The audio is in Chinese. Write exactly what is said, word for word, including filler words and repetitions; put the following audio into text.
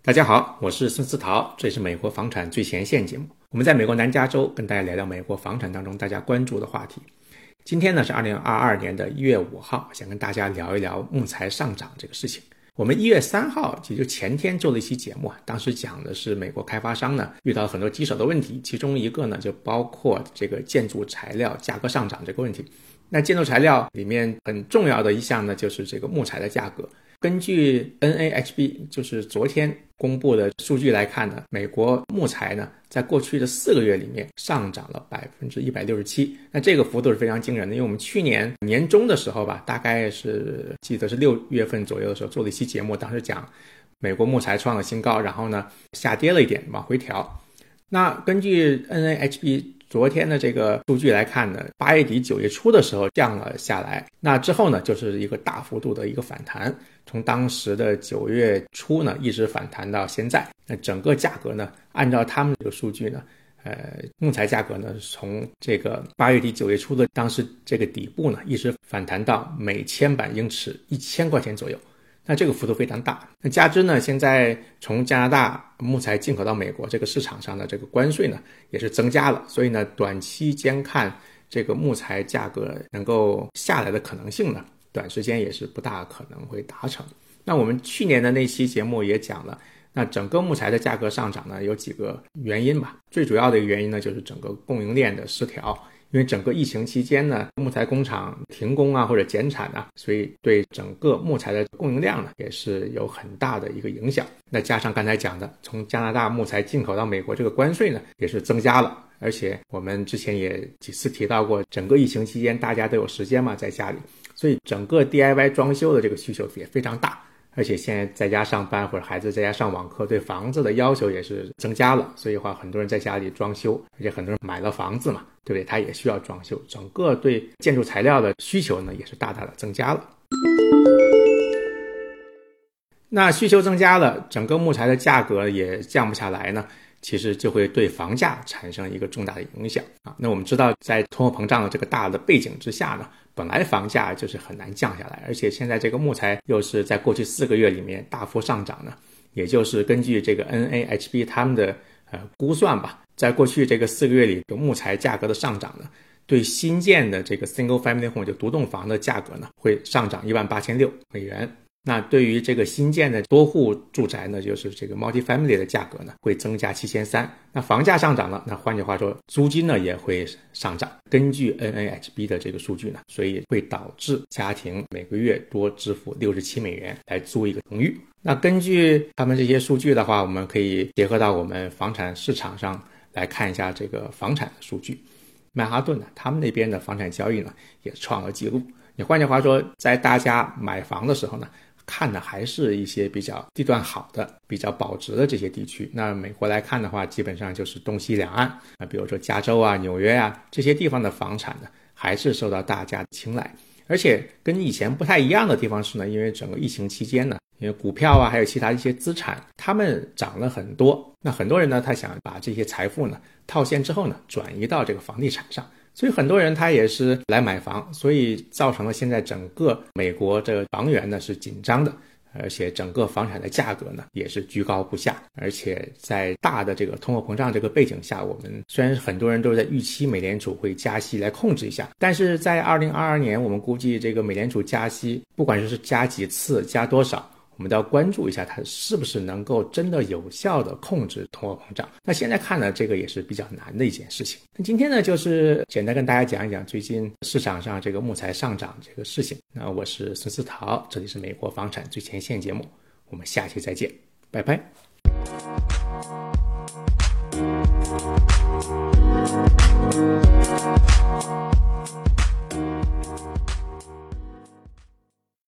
大家好，我是孙思陶，这里是美国房产最前线节目。我们在美国南加州跟大家聊聊美国房产当中大家关注的话题。今天呢是二零二二年的一月五号，想跟大家聊一聊木材上涨这个事情。我们一月三号，也就前天做了一期节目，当时讲的是美国开发商呢遇到很多棘手的问题，其中一个呢就包括这个建筑材料价格上涨这个问题。那建筑材料里面很重要的一项呢就是这个木材的价格。根据 N A H B 就是昨天公布的数据来看呢，美国木材呢在过去的四个月里面上涨了 百分之一百六十七， 那这个幅度是非常惊人的。因为我们去年年中的时候吧，大概是记得是六月份左右的时候做了一期节目，当时讲美国木材创了新高，然后呢下跌了一点往回调。那根据 N A H B 昨天的这个数据来看呢，八月底九月初的时候降了下来，那之后呢就是一个大幅度的一个反弹，从当时的九月初呢一直反弹到现在。那整个价格呢按照他们这个数据呢呃，木材价格呢从这个八月底九月初的当时这个底部呢一直反弹到每千板英尺一千块钱左右，那这个幅度非常大。那加之呢现在从加拿大木材进口到美国这个市场上的这个关税呢也是增加了，所以呢短期间看这个木材价格能够下来的可能性呢短时间也是不大可能会达成。那我们去年的那期节目也讲了，那整个木材的价格上涨呢有几个原因吧。最主要的一个原因呢就是整个供应链的失调，因为整个疫情期间呢木材工厂停工啊或者减产啊，所以对整个木材的供应量呢也是有很大的一个影响。那加上刚才讲的从加拿大木材进口到美国这个关税呢也是增加了，而且我们之前也几次提到过，整个疫情期间大家都有时间嘛在家里，所以整个 D I Y 装修的这个需求也非常大，而且现在在家上班或者孩子在家上网课，对房子的要求也是增加了，所以的话很多人在家里装修，而且很多人买了房子嘛，对不对？他也需要装修，整个对建筑材料的需求呢也是大大的增加了。那需求增加了，整个木材的价格也降不下来呢，其实就会对房价产生一个重大的影响啊。那我们知道在通货膨胀的这个大的背景之下呢，本来房价就是很难降下来，而且现在这个木材又是在过去四个月里面大幅上涨呢，也就是根据这个 N A H B 他们的呃估算吧，在过去这个四个月里的木材价格的上涨呢，对新建的这个 single family home 就独栋房的价格呢会上涨一万八千六百美元。那对于这个新建的多户住宅呢，就是这个 multifamily 的价格呢会增加七千三百。那房价上涨了，那换句话说租金呢也会上涨。根据 N A H B 的这个数据呢，所以会导致家庭每个月多支付六十七美元来租一个公寓。那根据他们这些数据的话，我们可以结合到我们房产市场上来看一下这个房产的数据。曼哈顿呢，他们那边的房产交易呢也创了纪录。你换句话说，在大家买房的时候呢，看的还是一些比较地段好的比较保值的这些地区。那美国来看的话，基本上就是东西两岸啊，比如说加州啊纽约啊这些地方的房产呢还是受到大家的青睐。而且跟以前不太一样的地方是呢，因为整个疫情期间呢，因为股票啊还有其他一些资产他们涨了很多，那很多人呢他想把这些财富呢套现之后呢转移到这个房地产上，所以很多人他也是来买房，所以造成了现在整个美国这房源呢是紧张的，而且整个房产的价格呢也是居高不下。而且在大的这个通货膨胀这个背景下，我们虽然很多人都在预期美联储会加息来控制一下，但是在二零二二年我们估计这个美联储加息不管是加几次加多少，我们都要关注一下它是不是能够真的有效的控制通货膨胀。那现在看呢，这个也是比较难的一件事情。那今天呢，就是简单跟大家讲一讲最近市场上这个木材上涨这个事情。那我是孙思陶，这里是美国房产最前线节目，我们下期再见，拜拜。